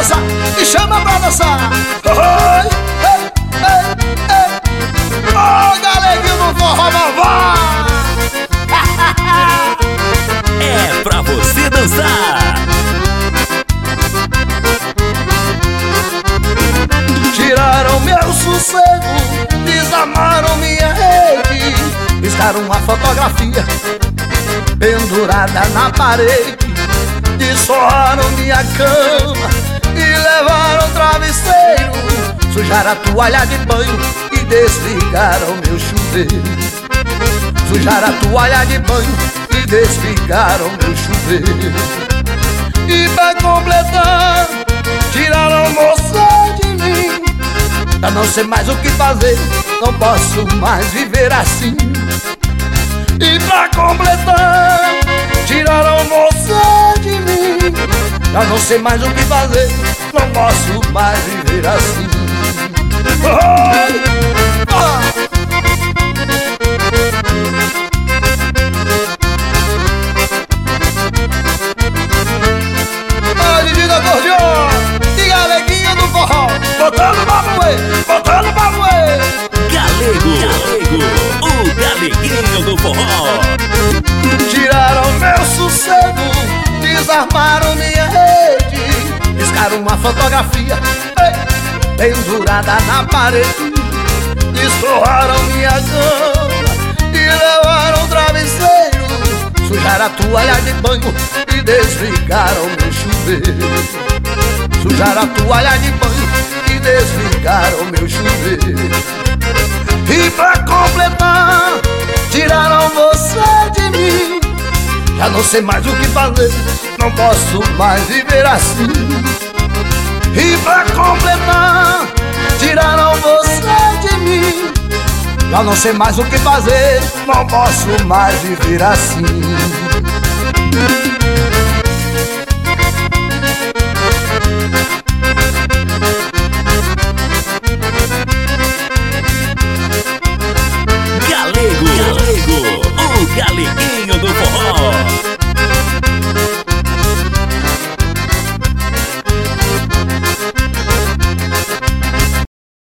dançar, me chama pra dançar. Oi, ei, ei, ei. Ô, galeguinho do forró malvado. É pra você dançar. Tiraram meu sossego, desarmaram minha rede, riscaram uma fotografia pendurada na parede, desforraram minha cama e levaram o travesseiro, sujaram a toalha de banho e desligaram meu chuveiro. Sujaram a toalha de banho e desligaram meu chuveiro. E pra completar, tiraram moça de mim. Já não sei mais o que fazer, não posso mais viver assim. E pra completar, tiraram moça de mim. Já não sei mais o que fazer, não posso mais viver assim. Divina acordeon e galeguinho do forró, botando pra moer, botando pra moer. Galego, o galeguinho do forró. Tiraram meu sossego, desarmaram minha rede, riscaram uma fotografia pendurada na parede, desforraram minha cama e levaram o travesseiro, sujaram a toalha de banho e desligaram meu chuveiro. Sujaram a toalha de banho e desligaram meu chuveiro. E pra completar, tiraram você de mim. Já não sei mais o que fazer, não posso mais viver assim. E pra completar, tiraram você de mim. Já não sei mais o que fazer, não posso mais viver assim. Galego, o galeguinho